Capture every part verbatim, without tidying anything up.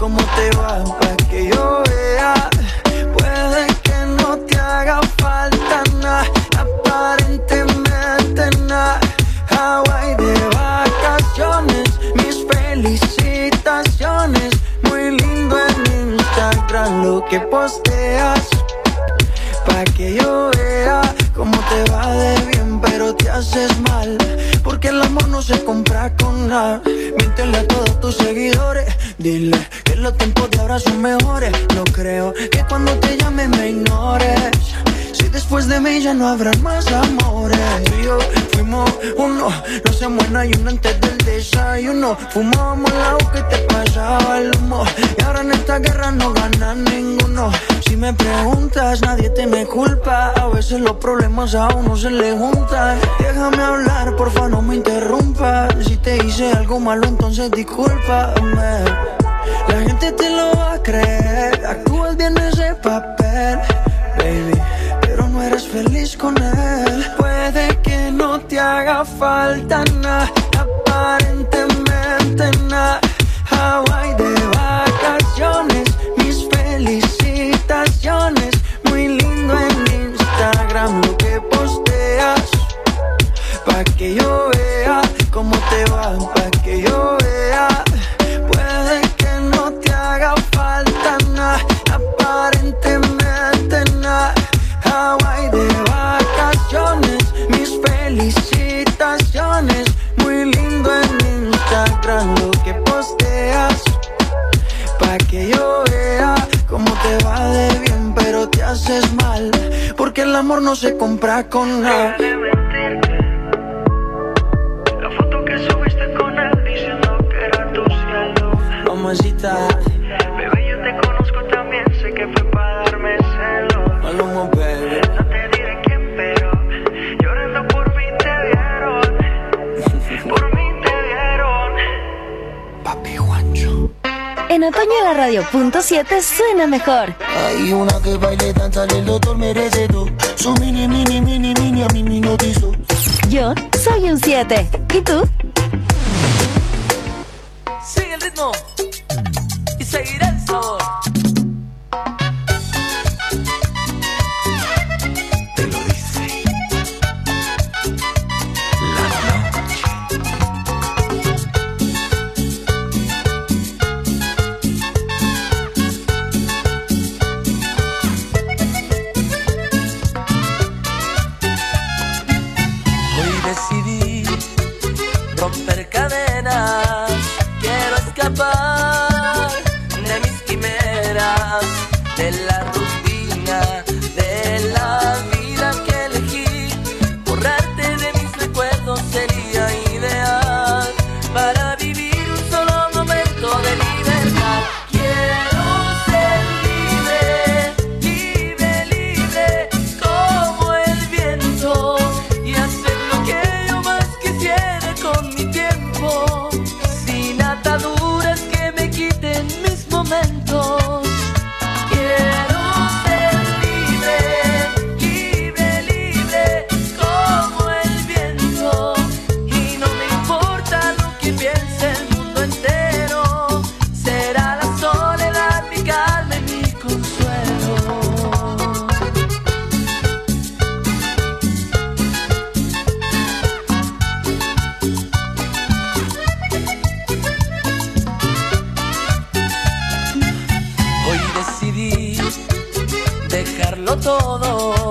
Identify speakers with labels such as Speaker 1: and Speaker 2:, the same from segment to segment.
Speaker 1: cómo te va pa' que yo vea. Puede que no te haga falta nada, aparentemente nada. Hawaii de vacaciones, mis felicitaciones. Muy lindo en Instagram lo que posteas, pa' que yo vea cómo te va de bien, pero te haces mal, porque el amor no se compra con nada. Miéntele a todos tus seguidores, dile que los tiempos de ahora son mejores. No creo que cuando te llame me ignores, si después de mí ya no habrán más amores. Tú y yo fuimos uno, no hacemos en ayuno antes del desayuno. Fumábamos el agua que te pasaba el humo, y ahora en esta guerra no gana ninguno. Si me preguntas, nadie te me culpa, a veces los problemas a uno se le juntan. Déjame hablar, porfa, no me interrumpas. Si te hice algo malo, entonces discúlpame. La gente te lo va a creer, actúas bien ese papel, baby, pero no eres feliz con él. Puede que no te haga falta nada, aparentemente nada. Hawaii de vacaciones, mis felicitaciones. Muy lindo en Instagram lo que posteas, pa' que yo vea cómo te va, pa' que yo vea. Puede que no te haga falta nada, aparentemente nada. Hawaii de vacaciones, mis felicitaciones. Muy lindo en Instagram lo que posteas, pa' que yo vea cómo te va de bien, pero te haces mal, porque el amor no se compra con nada.
Speaker 2: La foto que subiste con él diciendo que era tu cielo.
Speaker 1: Mamacita,
Speaker 2: Bebé, yo te conozco también, sé que fue para darme celos.
Speaker 1: Maluma, baby.
Speaker 2: No te diré quién, pero llorando por mí te vieron. Por mí te vieron.
Speaker 1: Papi Juancho.
Speaker 3: En otoño la radio punto siete suena mejor.
Speaker 4: Hay una que baile, danza, el doctor merece todo. Su mini, mini, mini, mini, a mí me notizó.
Speaker 3: Yo soy un siete. ¿Y tú?
Speaker 5: Sigue el ritmo y seguirá el sabor.
Speaker 1: Te lo dice la noche.
Speaker 5: Hoy decidí romper cadenas, quiero escapar de mis quimeras, de la rutina, de la vida que elegí. Borrarte de mis recuerdos sería ideal para vivir un solo momento de libertad. Quiero ser libre, libre, libre, como el viento, y hacer lo que yo más quisiera con mi tiempo, sin ataduras que me quiten mis momentos. Quiero ser libre, libre, libre, como el viento, y no me importa lo que piense el mundo entero. Será la soledad mi calma y mi consuelo. Hoy decidí dejarlo todo,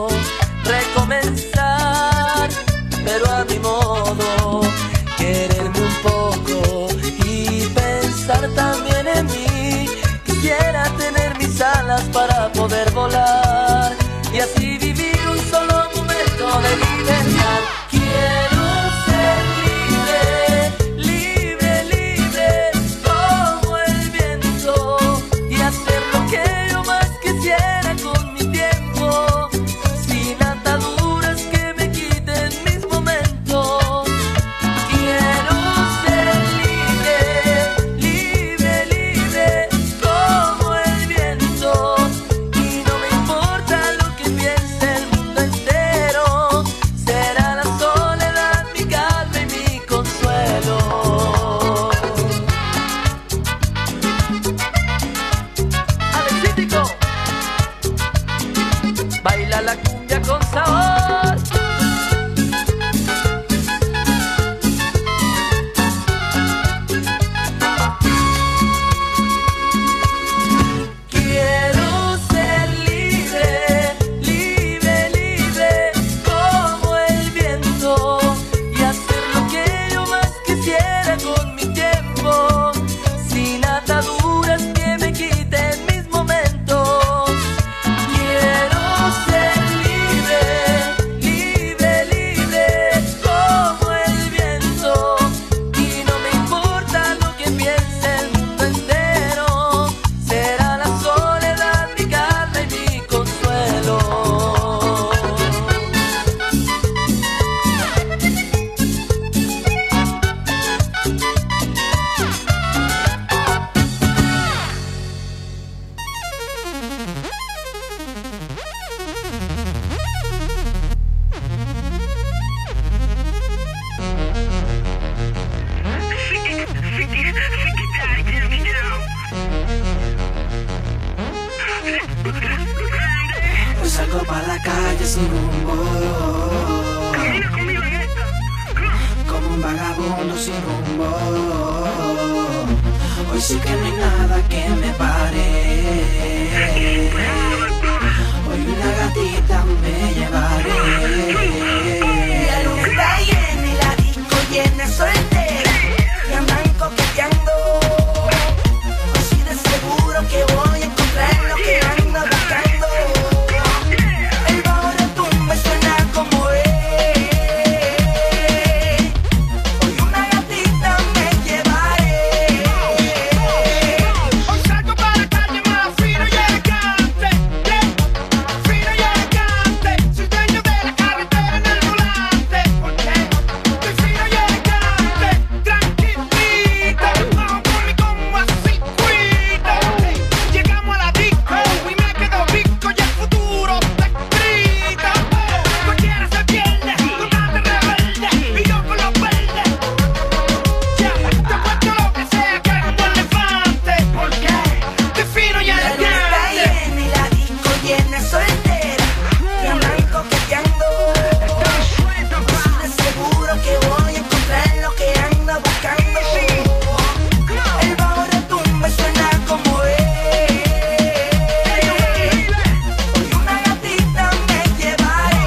Speaker 5: recomenzar, pero a mi modo, quererme un poco y pensar también en mí. Quisiera tener mis alas para poder volar y así vivir un solo momento de libertad. Quiero ser libre, libre, libre, como el viento, y hacer lo que yo más quisiera con mi tiempo, sin ataduras que me quiten mis momentos. Quiero ser libre, libre, libre,
Speaker 1: Salgo pa' la calle sin rumbo.
Speaker 2: Camina conmigo en esta.
Speaker 1: Como un vagabundo sin rumbo. Hoy sí que no hay nada que me pare. Hoy una gatita me llevaré.
Speaker 6: La luna está llena y la disco llena soltera. Y andan coqueteando. Así de seguro que voy a encontrar lo que ando buscando. El bajo de tu me suena como es. Hoy una gatita me llevaré.
Speaker 2: Hoy salgo para la calle más fino y elegante. Fino y elegante. Soy dueño de la carretera en el volante. ¿Por qué? Soy fino y elegante. Tranquilito. Bajo por mí como así cuido. Llegamos a la disco y me quedo rico y el futuro está escrito. Cualquiera se pierde, tú date rebelde y yo con los verdes. Ya, te cuento lo que sea que ando elefante. ¿Por qué? Estoy fino y
Speaker 6: La luna está
Speaker 2: elegante.
Speaker 6: llena y la disco llena soltera. Y andan coqueteando. Así de seguro que voy a encontrar lo que ando buscando. El bajo de tu me suena como es. Hoy una gatita me llevaré.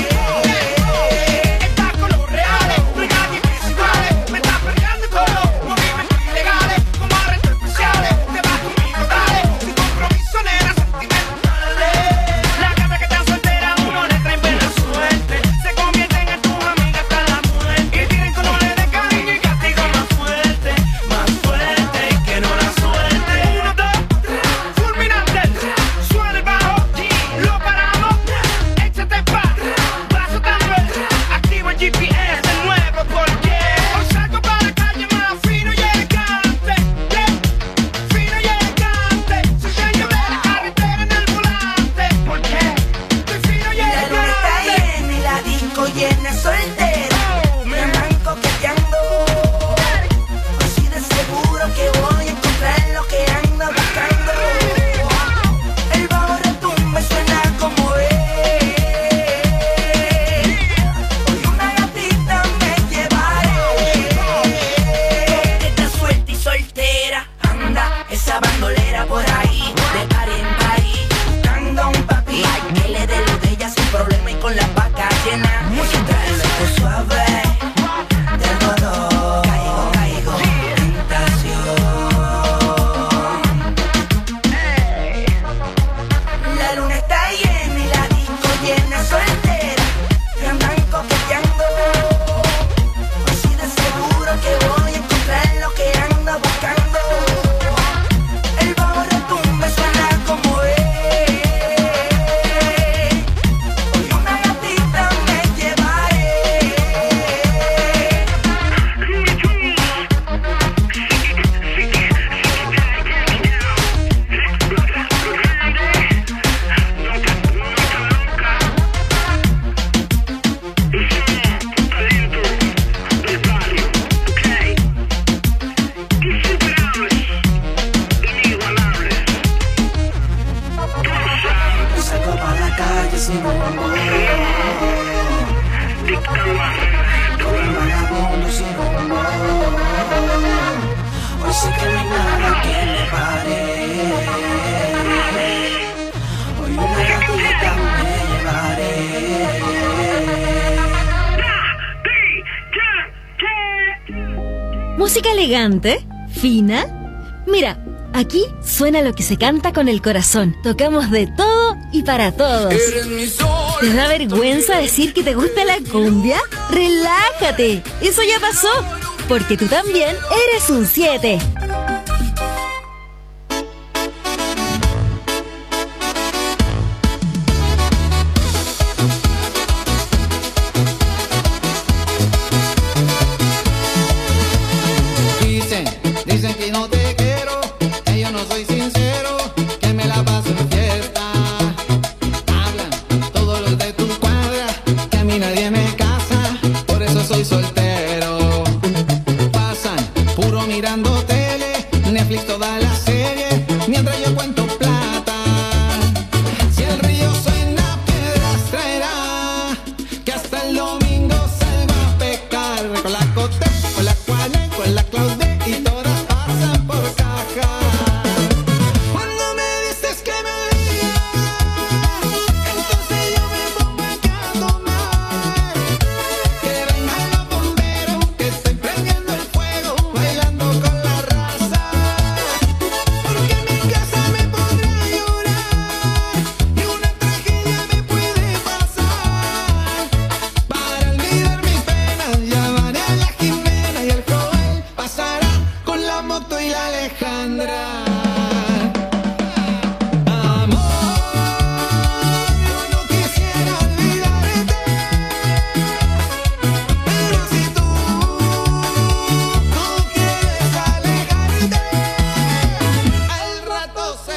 Speaker 2: Estás con los reales, no hay nadie que se iguale. Me estás perdiendo con los movimientos ilegales. Como arrestos especiales, te vas conmigo, dale. Sin compromiso, nena, sentimentales. La gata que está soltera, uno le trae buena suerte. Se convierten en tus amigas hasta la muerte. Y tienen colores de cariño y castigo más fuerte. Más fuerte y que no la suelte. Uno, dos, tres, fulminante. Suena el bajo, lo paramos. Échate pa', va soltando el. Activo el G P S de nuevo porque hoy salgo para la calle más fino y elegante. Fino y elegante. Soy dueño de la carretera en el volante. ¿Por qué? Estoy fino y
Speaker 6: La luna está
Speaker 2: elegante.
Speaker 6: llena y la disco llena soltera. Y andan coqueteando. Así de seguro que voy a encontrar lo que ando buscando. El bajo de tu me suena como es. Hoy una gatita me llevaré. Coqueta suelta y soltera. Anda esa bandolera por ahí. De party en party. Buscando a un papi que le dé lo de ella sin problema y con la vaca llena. Trae esto suave. Del todo. Caigo, caigo. Tentación. La luna está llena y la disco llena soltera. Y andan coqueteando. Así de seguro que voy a encontrar lo que ando buscando. El bajo de tu me suena como es. Hoy una gatita me llevaré.
Speaker 1: Salgo pa' la calle sin rumbo. Como un vagabundo sin rumbo. Hoy sí que no hay nada que me pare. Hoy una gatita me llevaré.
Speaker 3: Música elegante, fina. Mira, aquí suena lo que se canta con el corazón. Tocamos de todo y para todos. ¿Te da vergüenza decir que te gusta la cumbia? ¡Relájate! Eso ya pasó, porque tú también eres un siete.
Speaker 7: Dicen, dicen que no te quiero, que yo no soy sincero, que me la paso en fiesta. Hablan todos los de tu cuadra, que a mí nadie me casa, por eso soy soltero. Pasan puro mirando tele, Netflix toda la serie, mientras yo cuento plata. Si el río suena,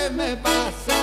Speaker 7: se me pasa.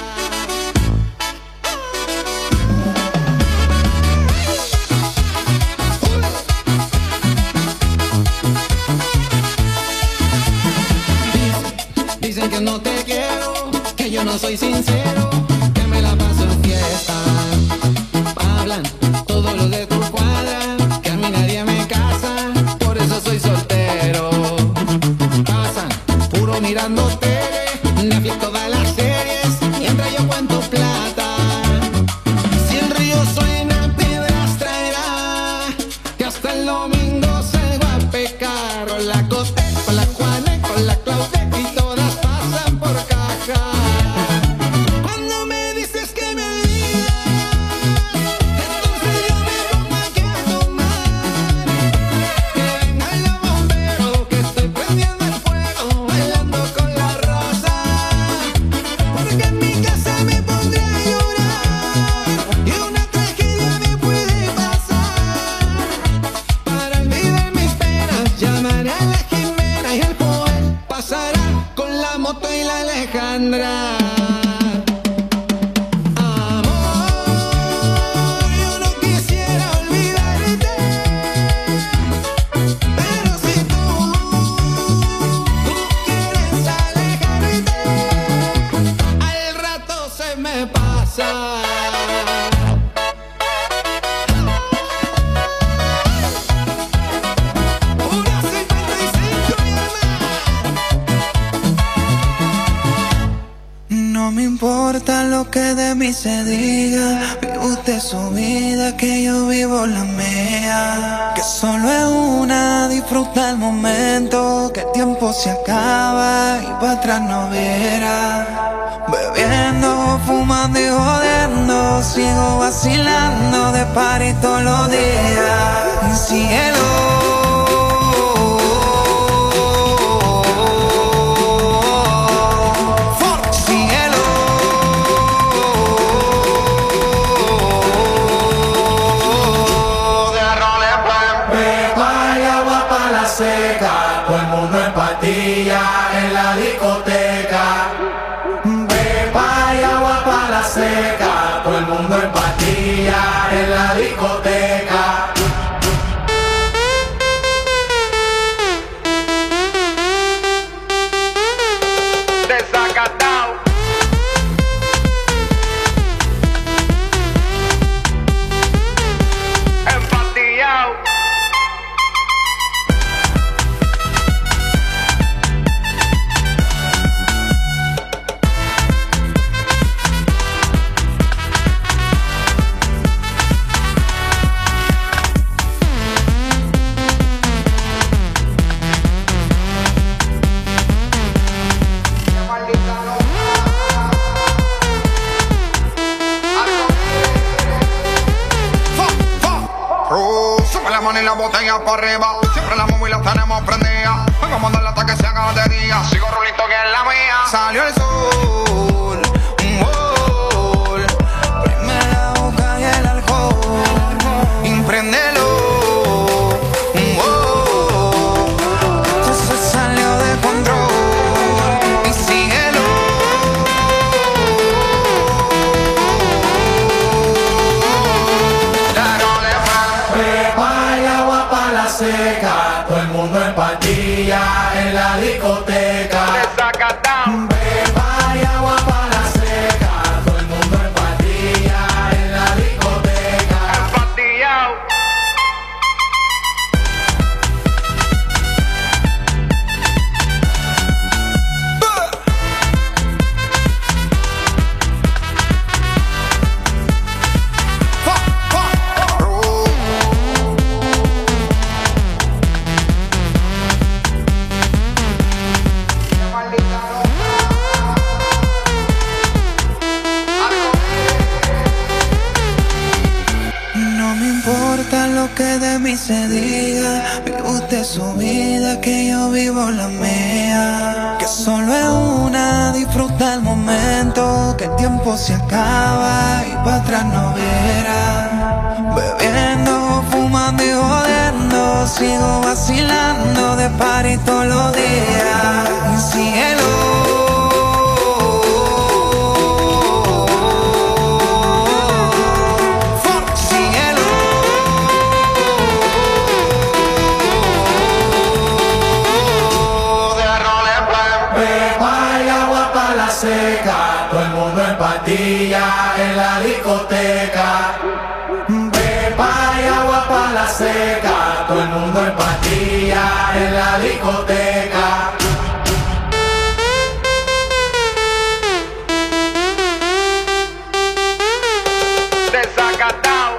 Speaker 7: Dicen, dicen que no te quiero, que yo no soy sincero, que me la paso en fiesta. Hablan todos los de tu cuadra, que a mí nadie me casa, por eso soy soltero. Pasan puro mirando tele, Netflix todas las series, mientras yo cuento plata. Si el río suena, piedras traerá, que hasta el domingo salgo a pecar. Con la Cote, con la Juana, con la Claudia y todas pasan por caja. Cuando me dices que me olvidas, entonces yo me pongo aquí a tomar. Que vengan los bomberos, que estoy prendiendo el fuego, bailando con la rosa. Porque en mi casa me pondré a llorar y una tragedia me puede pasar. Para olvidar mis penas, llamaré a la Jimena y el Joel pasará con la moto y la Alejandra. Amor, yo no quisiera olvidarte, pero si tú, tú quieres alejarte, al rato se me pasa. Una cincuenta y cinco y
Speaker 1: No me importa lo que de mí se diga, vive usted su vida, que yo vivo la mía. Que solo es una, disfruta el momento, que el tiempo se acaba y para atrás no verá. Bebiendo, fumando y jodiendo, sigo vacilando de party todos los días. Cielo,
Speaker 8: seca, todo el mundo en patilla en la discoteca. Pepa y agua pa' la seca, todo el mundo en patilla en la discoteca. Desacatao. Empatillao.
Speaker 9: Y la botella para arriba, siempre la móvil la tenemos prendida. Vengo a mandarle hasta que se haga de día. Sigo rulito que es la mía. Salió el sol, un gol. Prime la boca y el alcohol. Impréndelo, un gol. Esto se salió de control. Y síguelo. Seca, todo el mundo en patilla en la discoteca. Pepa y agua pa' la seca, todo el mundo en patilla en la discoteca. Empatillao. Que de mí se diga, vive usted su vida, que yo vivo la mía. Que solo es una, disfruta el momento, que el tiempo se acaba y para atrás no verá. Bebiendo, fumando y jodiendo, sigo vacilando de party todos los días. Cielo.
Speaker 8: la seca, todo el mundo en patilla en la discoteca. Pepa y agua pa' la seca, todo el mundo en patilla en la discoteca.
Speaker 9: Desacatado.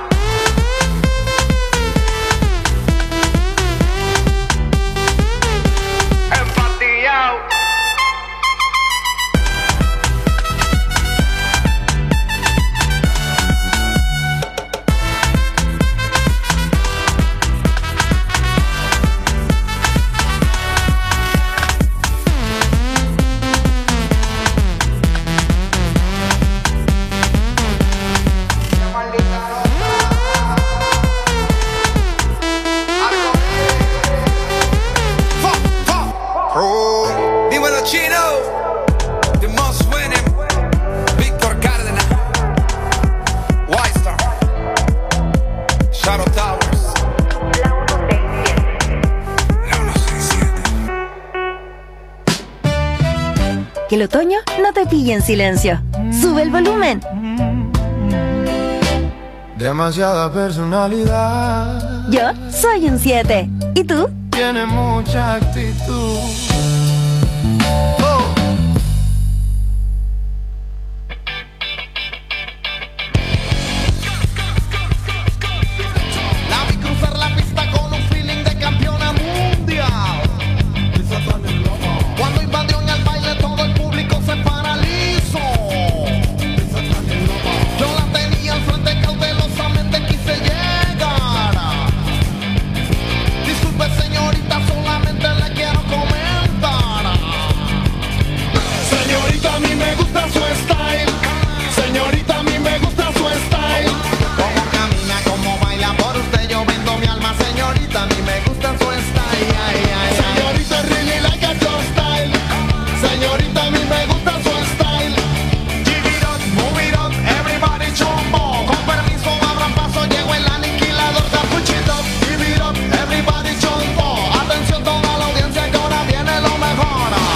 Speaker 9: Empatillado.
Speaker 2: Dímelo Chino, the most winning, Víctor Cárdenas, White Star, Shadow Towers, la uno seis siete.
Speaker 3: Que el otoño no te pille en silencio. Sube el volumen.
Speaker 4: Demasiada personalidad.
Speaker 3: Yo soy un siete. ¿Y tú?
Speaker 4: Tiene mucha actitud.
Speaker 7: La vi cruzar la pista con un feeling de campeona mundial. Cuando invadió en el baile todo el público se paralizó. Yo la tenía al frente cautelosamente quise llegar. Disculpe señorita, solamente le quiero comentar. Señorita, a mí me gusta su style. Señorita, a mí me gusta su style. Cómo camina, cómo baila, por usted yo vendo mi alma. Señorita, a mí me gusta su style. Ay, ay, señorita, I really like your style. Señorita, a mí me gusta su style. Give it up, move it up, everybody chombo. Con permiso, abran paso, llego el aniquilador de Puchito. Give it up, everybody chombo. Atención toda la audiencia que ahora viene lo mejor.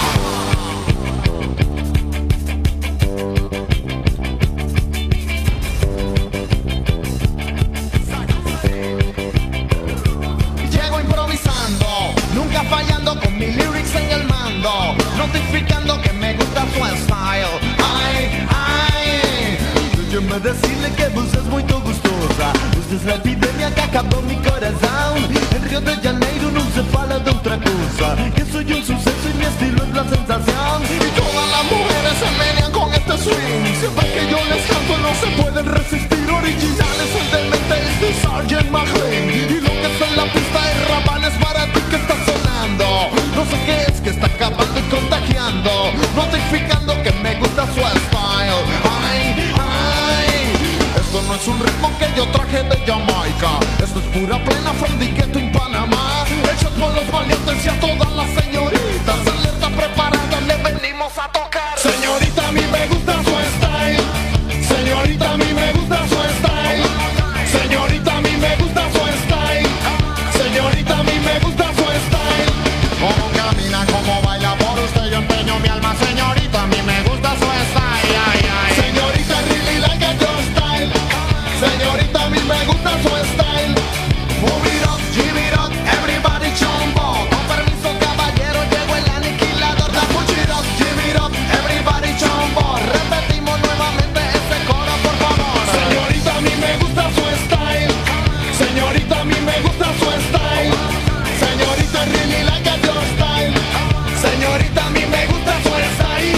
Speaker 7: Llego improvisando, nunca fallando con mis lyrics en el mando, notificando que me gusta su style. Ay, ay, déjeme decirle que vos es muy gustosa. Usted es la epidemia que acabó mi corazón. En Río de Janeiro no se fala de otra cosa. Que soy un suceso y mi estilo es la sensación. Y todas las mujeres se menean con este swing. Siempre que yo les canto no se pueden resistir. Originales el demente es de Sergeant McLean. Y lo que está en la pista es rabales para ti que está sonando. No sé qué es que está acabando y contagiando, notificando que me gusta su style. Ay, ay, esto no es un ritmo que yo traje de Jamaica. Esto es pura plena from the ghetto en Panamá. Hechos por los valientes y a todas las señoritas. Alerta preparada, le venimos a tocar. Señorita, a mí me gusta su style. Señorita, a mí me gusta su style. Señorita, a mí me gusta su style. Señorita, a mí me gusta su style. Cómo camina, cómo baila, por usted yo empeño mi alma. Señorita, a mí me gusta su style. Ay, ay. Señorita, I really like your style. Señorita, a mí me gusta su style. Move it up, give it up, everybody chombo. Con permiso, caballero, llegó el aniquilador. Da push it up, give it up, everybody chombo. Repetimos nuevamente ese coro, por favor. Señorita, a mí me gusta su style. Señorita, a mí me gusta su style. Señorita, I really like your style. Señorita, a mí me gusta su style.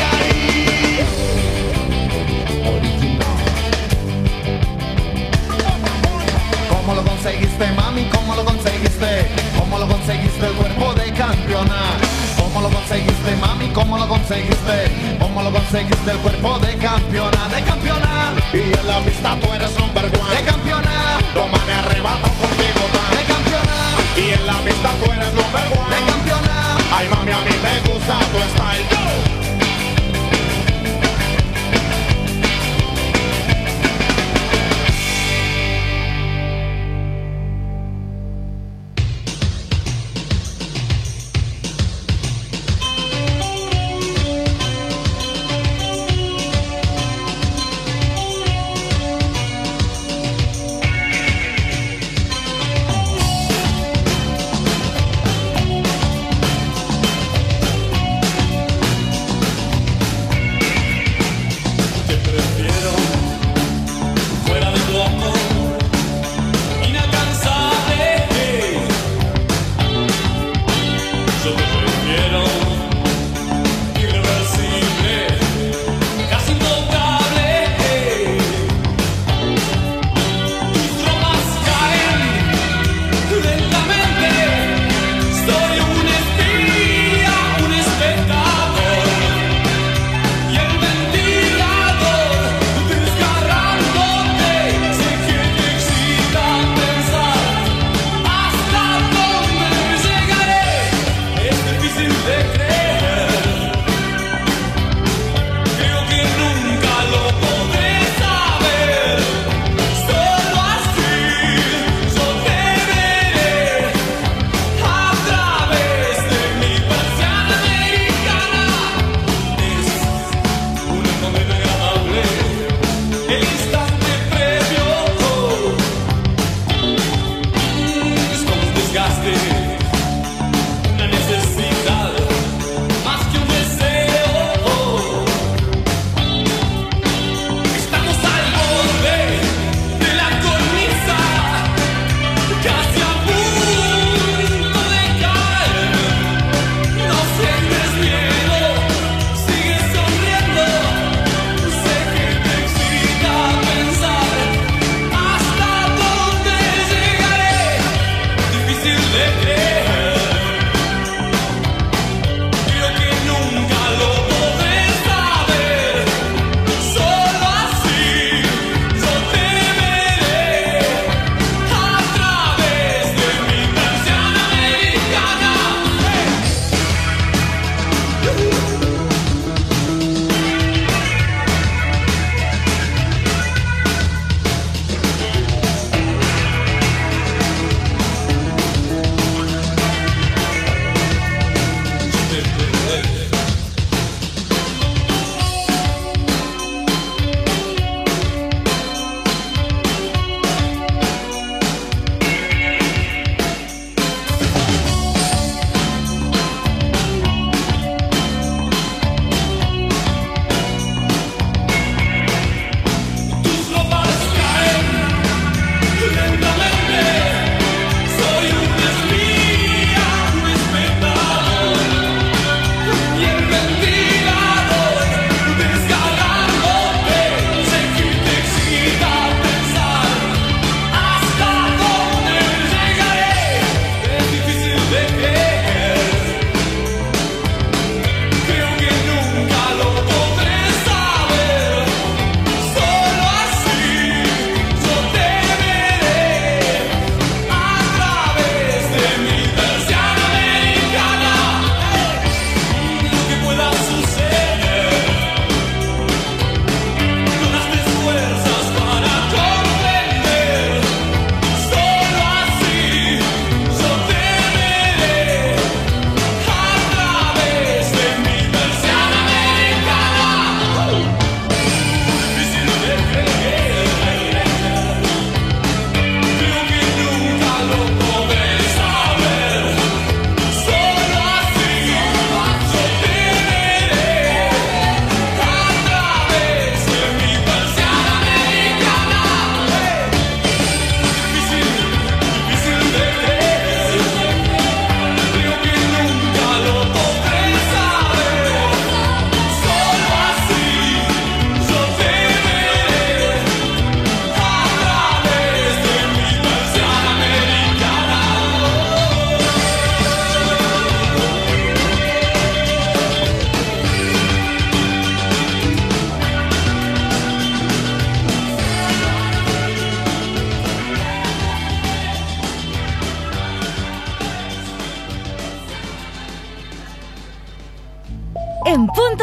Speaker 7: ¿Cómo lo conseguiste, mami? ¿Cómo lo conseguiste? ¿Cómo lo conseguiste el cuerpo de campeona? ¿Cómo lo conseguiste, mami? ¿Cómo lo conseguiste? ¿Cómo lo conseguiste el cuerpo de campeona? De campeona. Y en la pista tú eres number one. De campeona. Toma me arrebato contigo tan. De campeona. Y en la pista tú eres number one. De campeona. Ay, mami, a mí me gusta tu style. Go.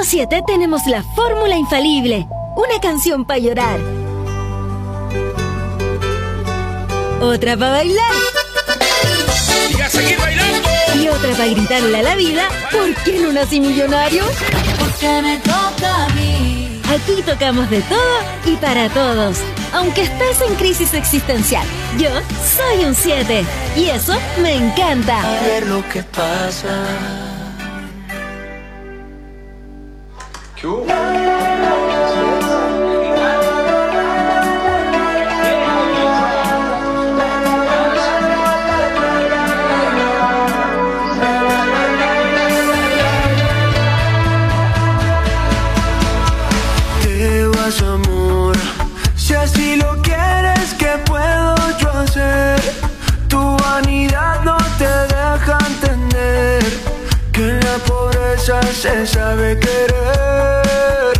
Speaker 3: siete tenemos la fórmula infalible. Una canción para llorar. Otra para bailar.
Speaker 2: Y a seguir bailando.
Speaker 3: Y otra para gritarle a la vida, ¿por qué no nací millonario?
Speaker 6: Porque me toca a mí.
Speaker 3: Aquí tocamos de todo y para todos. Aunque estés en crisis existencial, yo soy un siete. Y eso me encanta.
Speaker 5: A ver lo que pasa.
Speaker 9: ¿Qué hubo?
Speaker 1: Te vas, amor, si así lo quieres, ¿qué puedo yo hacer? Tu vanidad no te deja entender que en la pobreza se sabe querer.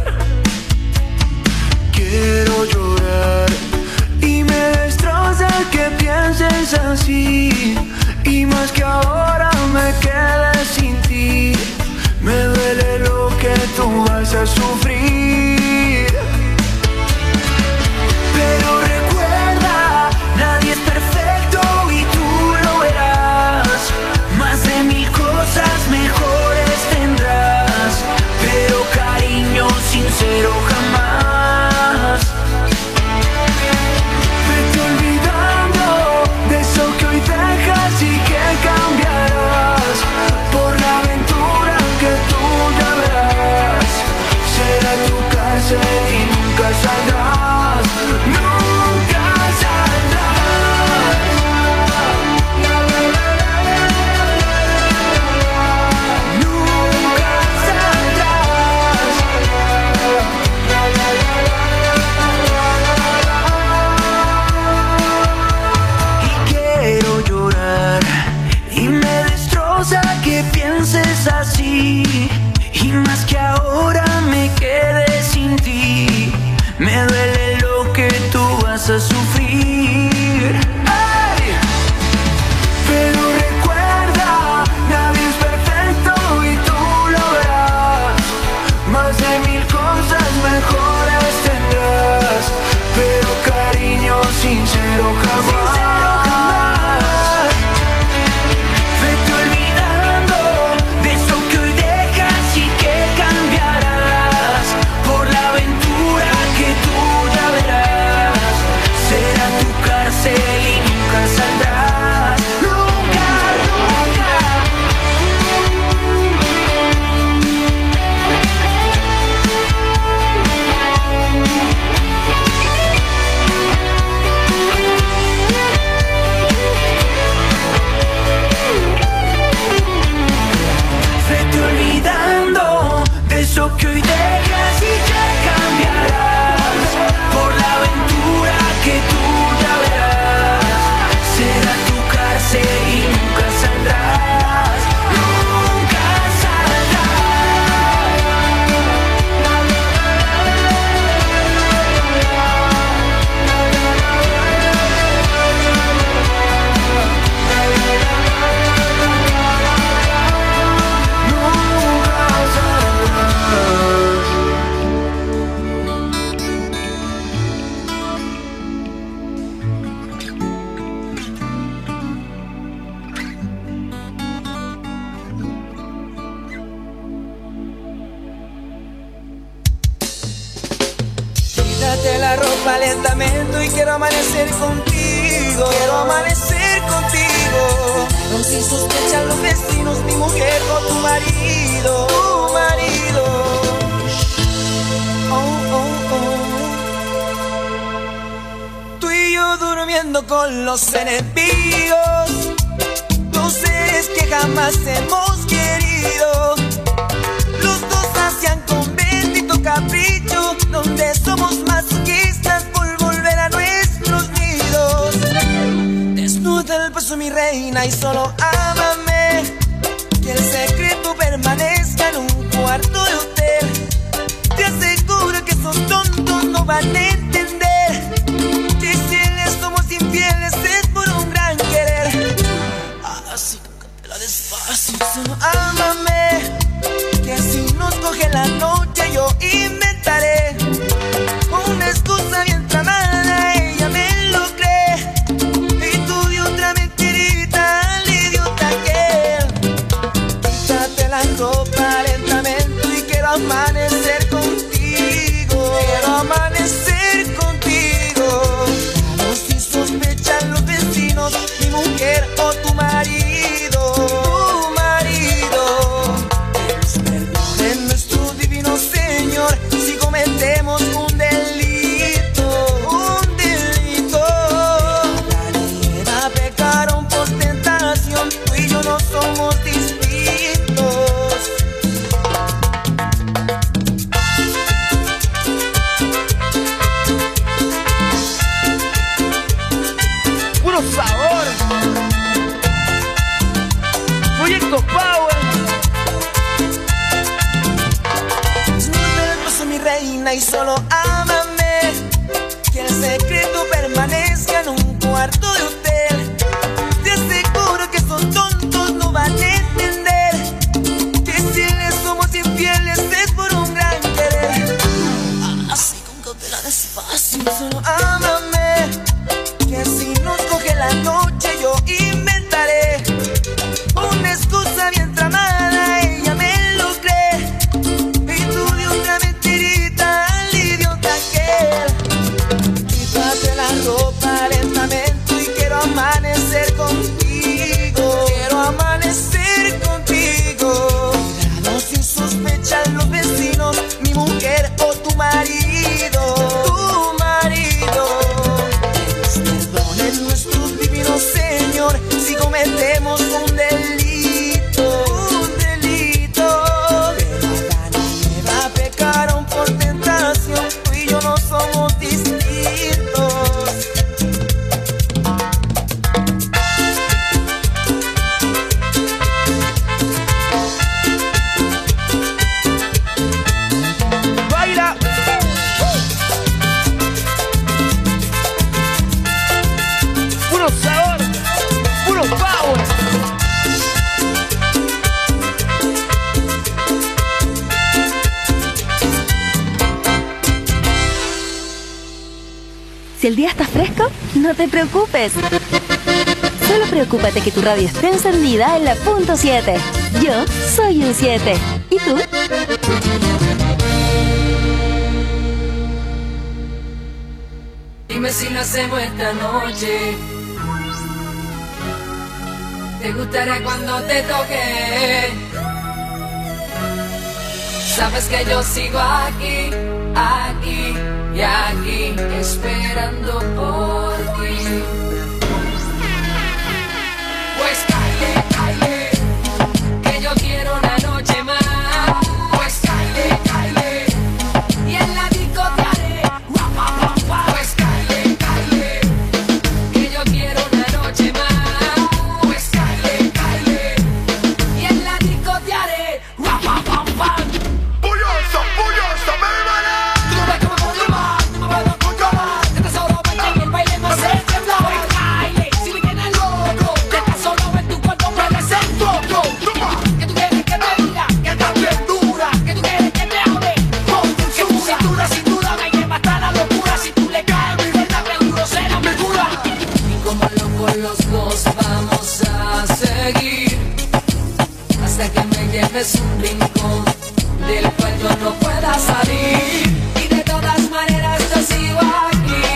Speaker 1: Quiero llorar y me destroza que pienses así. Y más que ahora me quede sin ti, me duele lo que tú vas a sufrir. Pero recuerda, nadie es perfecto y tú lo verás. Más de mil cosas mejores tendrás, pero cariño sincero jamás. Vete olvidando de eso que hoy dejas y que cambiarás por la aventura que tú ya verás. Será tu cárcel y nunca saldrás. Nunca saldrás. Nunca saldrás. Y quiero llorar y me destroza que pienses así. Y más que ahora me quedé sin ti, me duele lo que tú vas a sufrir. ¡Ay! Pero recuerda, nadie es perfecto y tú lo verás. Más de mil cosas mejores tendrás, pero cariño sincero jamás. Vete olvidando de eso que hoy dejas y que cambiarás por la aventura que tú ya verás. Será tu cárcel y nunca saldrás. Nunca, nunca. Vete olvidando de eso que hoy dejas y que cambiarás por la aventura que tú ya verás. Será tu cárcel y nunca saldrás. Nunca
Speaker 6: Quítate la ropa lentamente y quiero amanecer contigo. Quiero amanecer contigo. No sin sospechar los vecinos, mi mujer o tu marido. Tu marido. Oh, oh, oh. Tú y yo durmiendo con los enemigos, dos seres que jamás hemos querido. Los dos hacían con bendito capricho, donde somos masoquistas por volver a nuestros nidos. Desnuda el peso, mi reina, y solo ámame. Que el secreto permanezca en un cuarto de hotel. Te aseguro que esos tontos no van a entender que si les somos infieles es por un gran querer. Así que cántela despacio. Solo ámame, que así nos coge la noche. reina y solo ámame. Que el secreto permanezca en un cuarto de hotel. Te aseguro que esos tontos no van a entender que si les somos infieles es por un gran querer. Así con cautela despacio, solo ámame. Que si nos coge la noche yo inventaré una excusa bien tramada, ella me lo cree. Y tú de otra mentirita al idiota aquel. Quítate la ropa lentamente y quiero amanecer contigo. Quiero amanecer contigo. No sin sospechar los vecinos, mi mujer o tu marido. Tu marido. Perdonen nuestros divinos Señor si cometemos un delito. Un delito. Pero Adán y Eva pecaron por tentación. Tú y yo no somos distintos. Baila. Puro sabor, puro power.
Speaker 3: Si el día está fresco, no te preocupes. Solo preocúpate que tu radio esté encendida en la punto siete. Yo soy un siete. ¿Y tú?
Speaker 5: Dime si lo hacemos esta noche. ¿Te gustará cuando te toque? Sabes que yo sigo aquí, aquí y aquí, esperando por ti. Pues caile, caile, que yo quiero una noche más. Pues caile, caile, y en la disco te haré guapa, guapa. Pues caile, caile, que yo quiero una noche más. Pues caile, caile, y en la disco te haré guapa, guapa.
Speaker 9: Bullosa, bullosa, bébala.
Speaker 5: Tú no ves que me pongo mal, tú me vas a controlar. Que te solo ven en el baile me hace temblar. Pues caile, si me tienes loco, que te solo ven tu cuerpo puede ser troco. Que tú quieres que te diga que estás bien dura. Que tú quieres que te hable con dulzura. Que tu cintura sin duda me lleva hasta la locura. Si tú le caes mi verdad seguro será mi cura. Y como locos los dos vamos a seguir hasta que me lleves un rincón del cual yo no pueda salir. Y de todas maneras yo sigo aquí,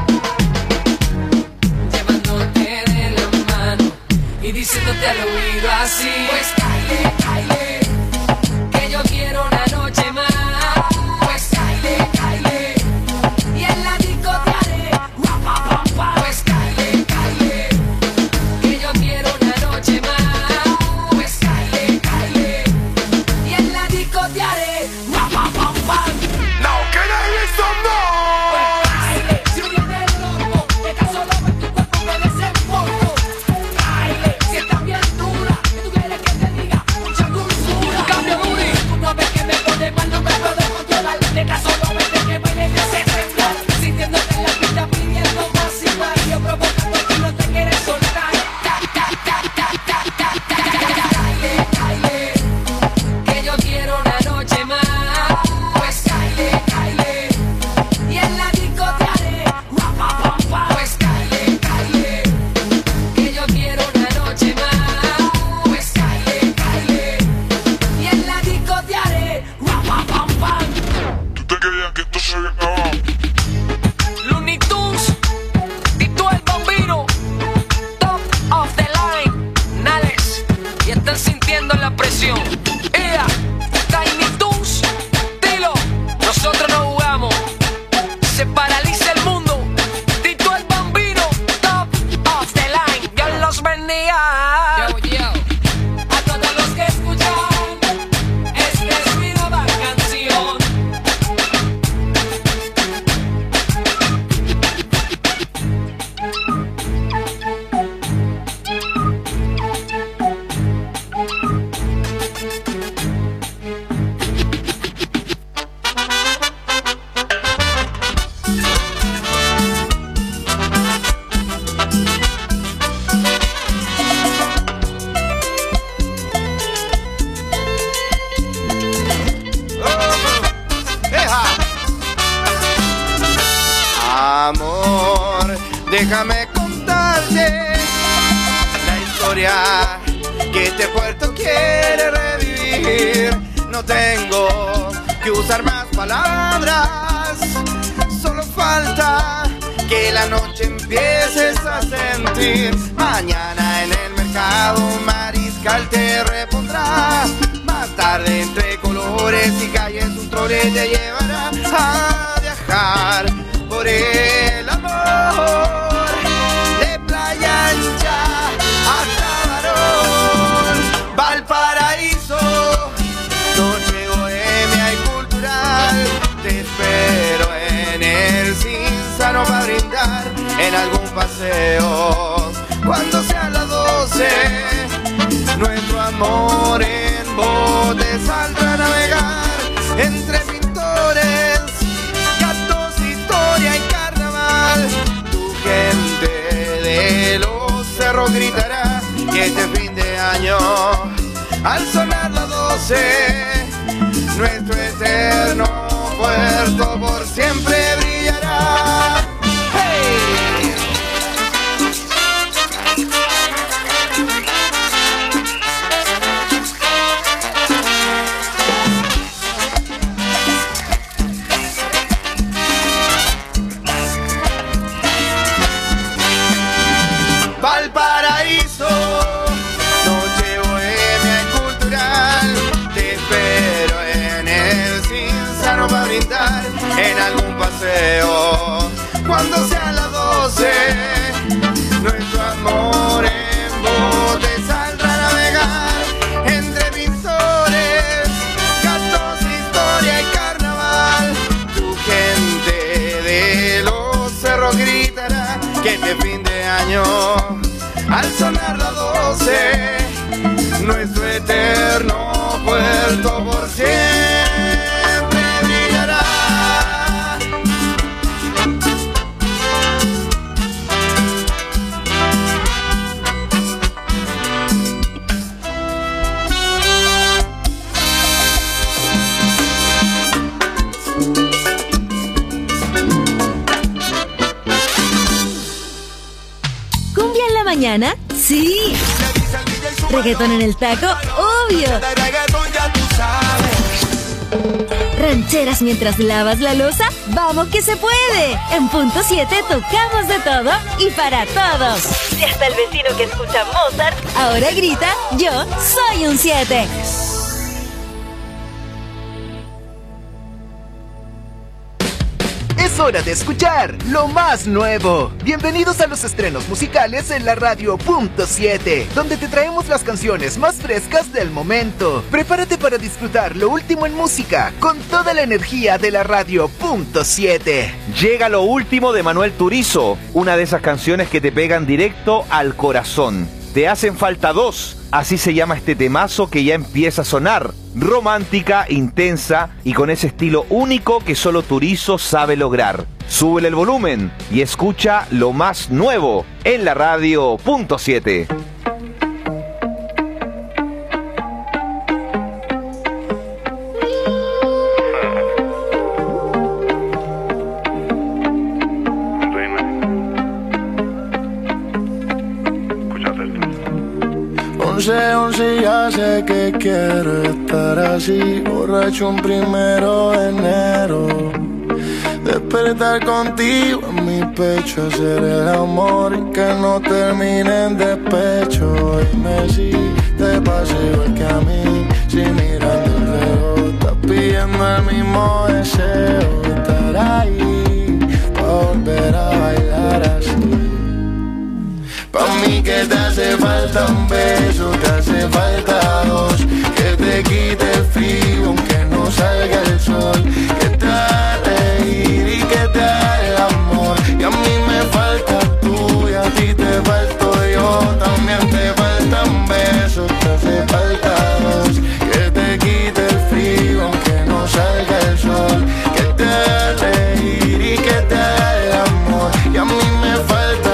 Speaker 5: llevándote de la mano y diciéndote al oído así. Pues caile, caile, que yo quiero una noche más. Pues caile, caile, y en la disco te haré guapa, guapa. Pues caile, caile, que yo quiero una noche más. Pues caile, caile, y en la disco te haré guapa, guapa.
Speaker 9: Now can I hear some noise?
Speaker 5: Baile, si me tienes loco, que tan solo ven tu cuerpo puede ser poco. Baile, si estás bien dura, que tú quieres que te diga mucha dulzura. Cambio booty, tú no ves que me pone mal, no me puedo controlar. Neta, solo vete que baile me hace temblar. Sintiéndote en la pista pidiendo más y más. Yo provocando que no te quieres soltar. Ta, ta, ta, ta, ta, ta, ta. Baile, baile, que yo quiero una noche más. Pues caile, caile, y en la disco te haré guapa, guapa. Pues caile, caile, que yo quiero una noche más. Pues caile, caile, y en la disco te haré guapa, guapa.
Speaker 9: ¿Tú te creías que esto se había acabado?
Speaker 5: Looney Tunes, Tito el Bambino, top of the line, Nales, y están sintiendo la presión. Ea, Tiny Toons, dilo, nosotros no jugamos, se paraliza el mundo. Tito el Bambino, top of the line, Dios los bendiga. Yo, yo. A todos los que escuchan, esta es mi nueva canción.
Speaker 9: Déjame contarte la historia que este puerto quiere revivir. No tengo que usar más palabras, solo falta que la noche empieces a sentir. Mañana en el mercado un mariscal te repondrá. Más tarde entre colores y calles un trole te llevará a viajar por el amor. De Playa Ancha hasta Barón, Valparaíso, noche bohemia y cultural. Te espero en el Cinzano para brindar en algún paseo. Cuando sean las doce, nuestro amor en bote saldrá a navegar entre pintores, gatos, historia y carnaval. Tu gente de los cerros gritará que este fin de año, al sonar las doce, nuestro eterno puerto por siempre brillará. ¡Hey! Valparaíso, noche bohemia y cultural. Te espero en el Cinzano para brindar en algún paseo. Cuando sean las doce, nuestro amor en bote saldrá a navegar entre pintores, gatos, historia y carnaval. Tu gente de los cerros gritará que este fin de año, al sonar las doce, nuestro eterno puerto por siempre brillará.
Speaker 3: ¿Cumbia en la mañana? ¡Sí! ¿Reggaetón en el taco? ¡Obvio! ¿Rancheras mientras lavas la loza? ¡Vamos que se puede! En Punto siete tocamos de todo y para todos. Y hasta el vecino que escucha Mozart ahora grita: ¡yo soy un siete!
Speaker 10: Es hora de escuchar lo más nuevo. Bienvenidos a los estrenos musicales en la radio Punto siete, donde te traemos las canciones más frescas del momento. Prepárate para disfrutar lo último en música con toda la energía de la radio Punto siete.
Speaker 11: Llega lo último de Manuel Turizo, una de esas canciones que te pegan directo al corazón. Te hacen falta dos, así se llama este temazo que ya empieza a sonar. Romántica, intensa y con ese estilo único que solo Turizo sabe lograr. Súbele el volumen y escucha lo más nuevo en la radio Punto siete.
Speaker 12: once, once, ya sé que quiero estar así, borracho un primero de enero. Despertar contigo en mi pecho, hacer el amor y que no termine en despecho. Dime si te pasa igual que a mí, si mirando el reloj estás pidiendo el mismo deseo. Estar ahí pa' volver a bailar así. Pa' mí que te hace falta un beso, te hace falta dos, que te quite el frío aunque no salga el sol, que te haga reír y que te haga el amor. Y a mí me falta tú y a ti te falto yo, también te falta un beso, te hace falta dos, que te quite el frío aunque no salga el sol, que te haga reír y que te haga el amor. Y a mí me falta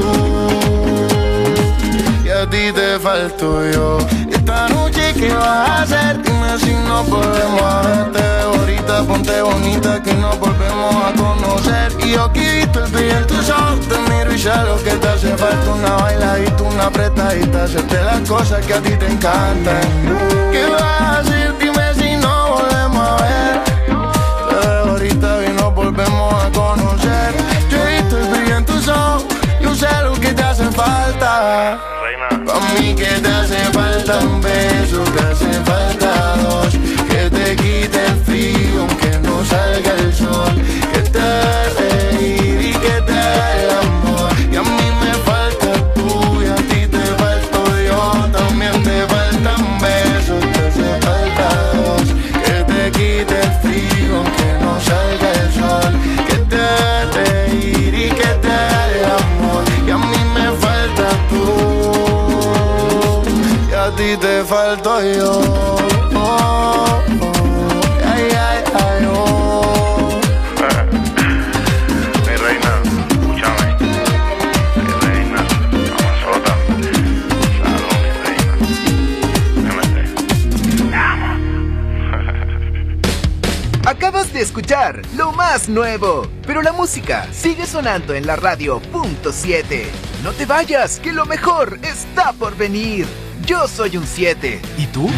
Speaker 12: a ti te falto yo. Y esta noche ¿qué vas a hacer? Dime si nos volvemos a ver. Te veo ahorita, ponte bonita que nos volvemos a conocer. Y yo aquí visto el brillo en tus ojos, te miro y sé lo que te hace falta, una bailadita, una apretadita, hacerte las cosas que a ti te encantan. ¿Qué vas a hacer? Dime si no volvemos a ver. Te dejo ahorita y nos volvemos a conocer. Yo he visto el brillo en tus ojos, yo sé lo que te hace falta. Pa' mí que te hace falta un beso, te hace falta dos, que te quite el frío aunque no salga el sol, que te haga reír y que te haga el amor. Y a mí me falta tú y a ti te falto yo, también te falta un beso, te hace falta dos, que te quite el frío aunque no salga el sol, que te haga reír y que te haga el amor. Y a mí me falta tú, a ti te falto yo. Oh, oh, ay, ay, ay, oh.
Speaker 13: Mi reina, escúchame. Mi reina, mamazota. Salud, mi reina. Déjame. Te amo.
Speaker 10: Acabas de escuchar lo más nuevo, pero la música sigue sonando en la radio punto siete. No te vayas, que lo mejor está por venir. Yo soy un siete. ¿Y tú?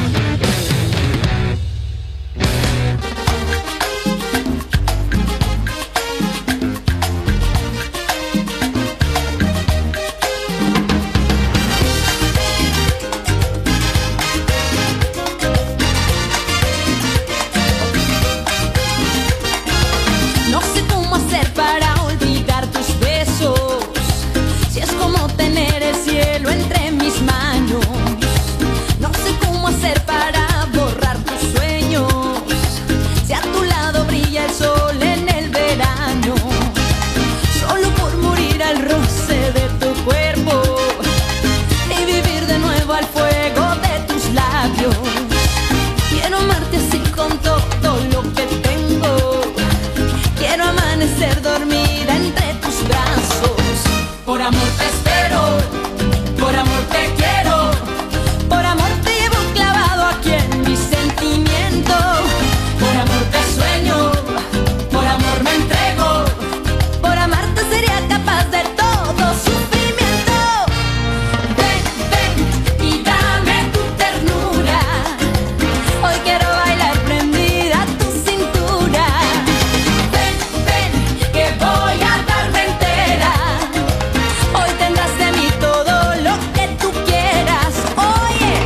Speaker 14: No sé cómo hacer para olvidar tus besos, si es como tener el cielo entre mis manos. No sé cómo hacer para borrar tus sueños, si a tu lado brilla el sol en el verano. Solo por morir al roce de tu cuerpo y vivir de nuevo al fuego de tus labios. Quiero amarte así con todo lo que tengo. Quiero amanecer dormida entre tus brazos. Por amor te espero, por amor te quiero, por amor te llevo clavado aquí en mi sentimiento. Por amor te sueño, por amor me entrego, por amarte sería capaz de todo sufrimiento. Ven, ven y dame tu ternura. Hoy quiero bailar prendida a tu cintura. Ven, ven, que voy a darme entera. Hoy tendrás de mí todo lo que tú quieras. Oye.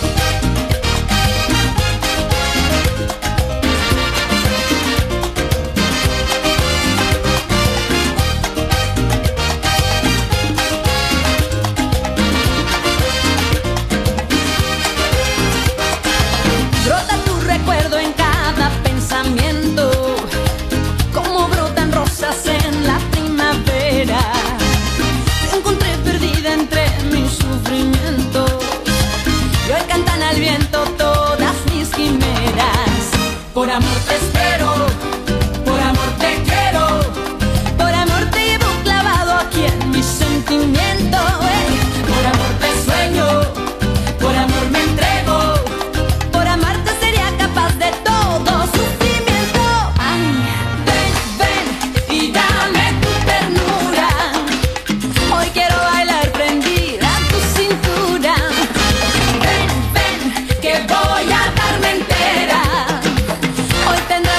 Speaker 14: Brota tu recuerdo en cada pensamiento, como brotan rosas en la primavera. Te encontré perdida entre mis sufrimientos y hoy cantan al viento todas mis quimeras. Por amor te espero, por amor te quiero, por amor te llevo clavado aquí en mi sentimiento. eh. Por amor te sueño, por amor me entrego, por amarte sería capaz de todo sufrimiento. Ay, ven, ven y dame tu ternura. Hoy quiero bailar prendida a tu cintura. Ven, ven, que voy a darme entera. Hoy tendrás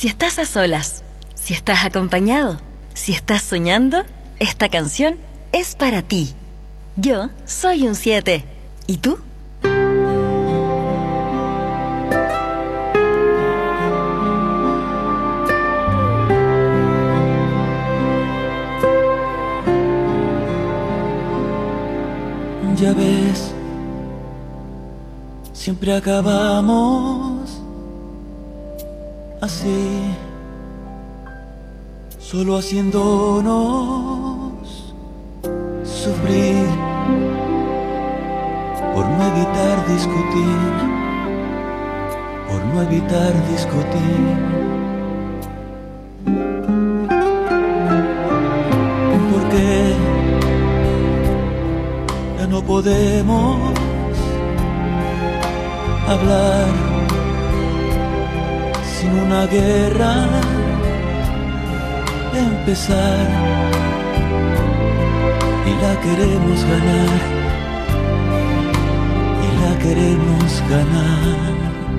Speaker 3: Si estás a solas, si estás acompañado, si estás soñando, esta canción es para ti. Yo soy un siete. ¿Y tú?
Speaker 5: Ya ves, siempre acabamos así, solo haciéndonos sufrir por no evitar discutir, por no evitar discutir. Porque ya no podemos hablar sin una guerra empezar, y la queremos ganar, y la queremos ganar.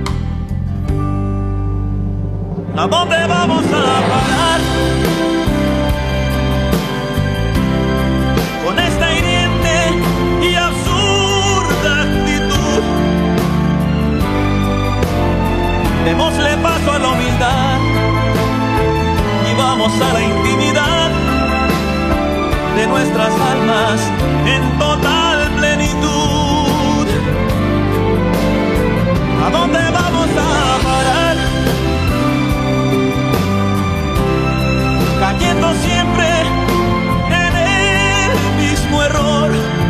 Speaker 5: ¿A dónde vamos a parar con esta hiriente y absurda actitud? Démosle paso a la humildad y vamos a la intimidad de nuestras almas en total plenitud. ¿A dónde vamos a parar? Cayendo siempre en el mismo error,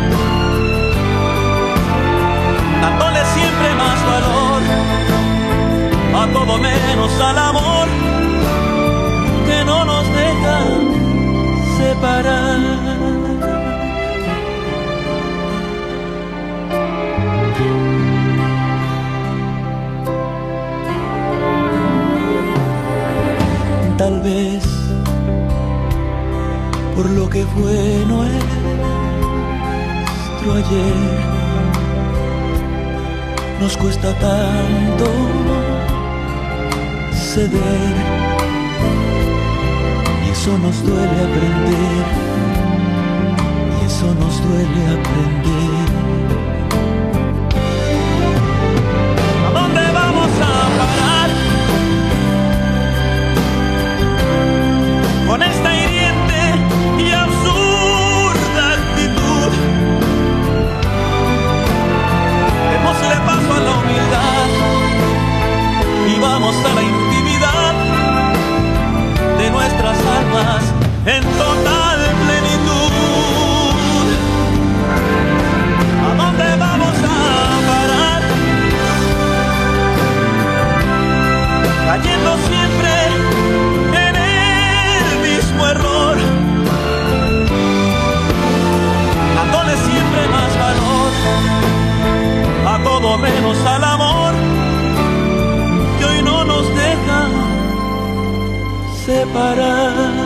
Speaker 5: dándole siempre más valor a todo menos al amor que no nos deja separar. Tal vez por lo que fue nuestro ayer nos cuesta tanto ceder, y eso nos duele aprender, y eso nos duele aprender. ¿A dónde vamos a parar con esta hiriente y absurda actitud? Démosle paso a la humildad y vamos a la intimidad de nuestras almas en total plenitud. ¿A dónde vamos a parar? Cayendo siempre en el mismo error, dándole siempre más valor a todo menos al amor que hoy no nos deja separar.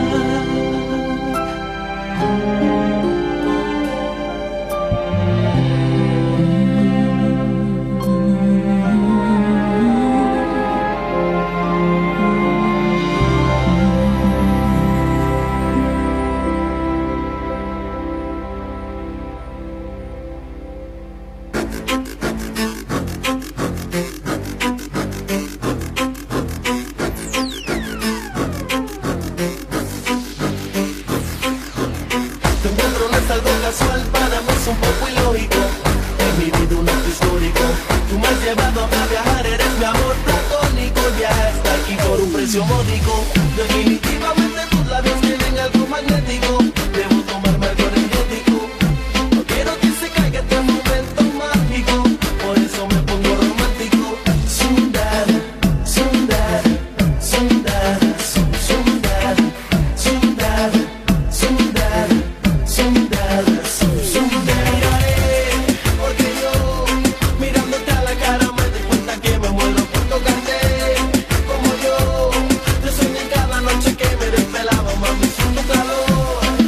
Speaker 6: Como yo, yo soñé cada noche que me desvelaba, mami, sin tu calor.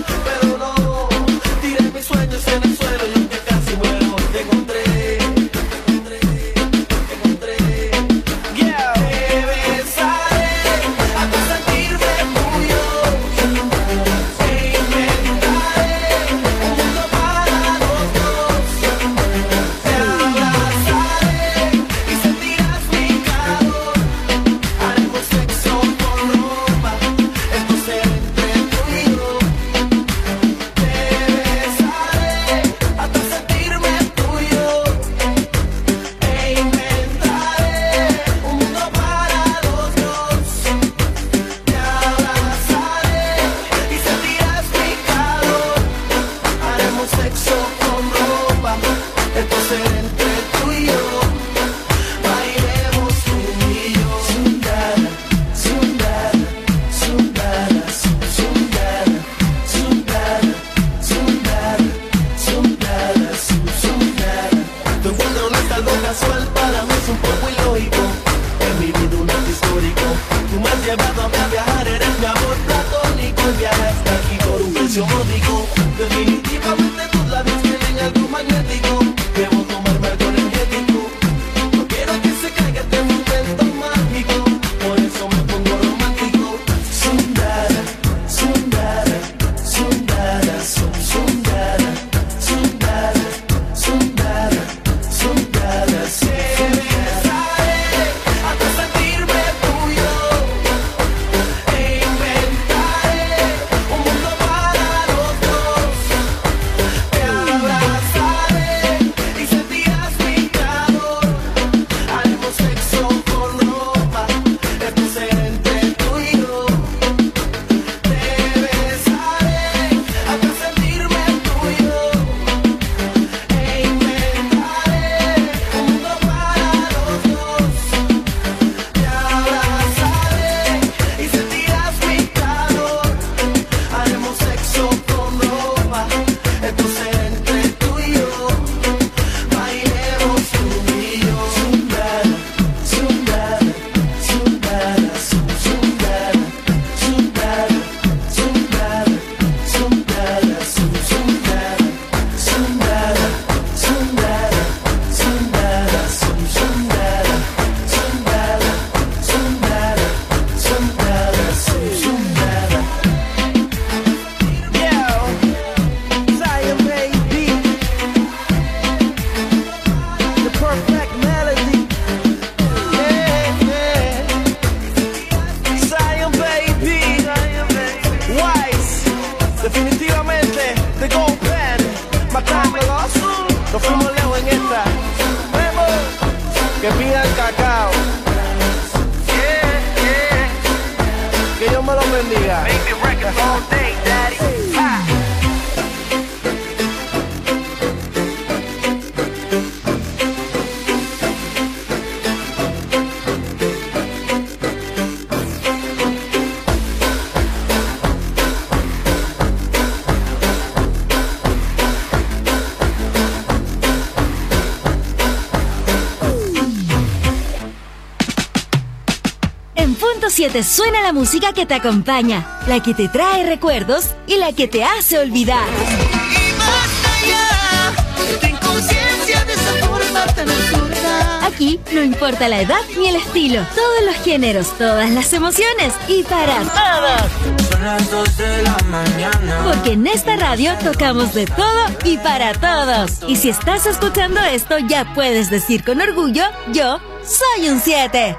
Speaker 15: cacao.
Speaker 2: Yeah, yeah.
Speaker 15: Que Dios me lo bendiga.
Speaker 2: Baby records all day, daddy. Ha.
Speaker 3: siete suena la música que te acompaña, la que te trae recuerdos y la que te hace olvidar.
Speaker 6: Y más allá, ten conciencia de esa forma tan absurda.
Speaker 3: Aquí no importa la edad ni el estilo, todos los géneros, todas las emociones y para todos.
Speaker 6: Son las dos de la mañana.
Speaker 3: Porque en esta radio tocamos de todo y para todos. Y si estás escuchando esto, ya puedes decir con orgullo, yo soy un siete.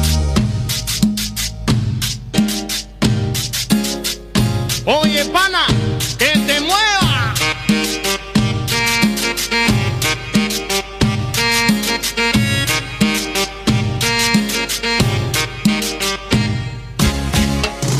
Speaker 15: Oye, pana,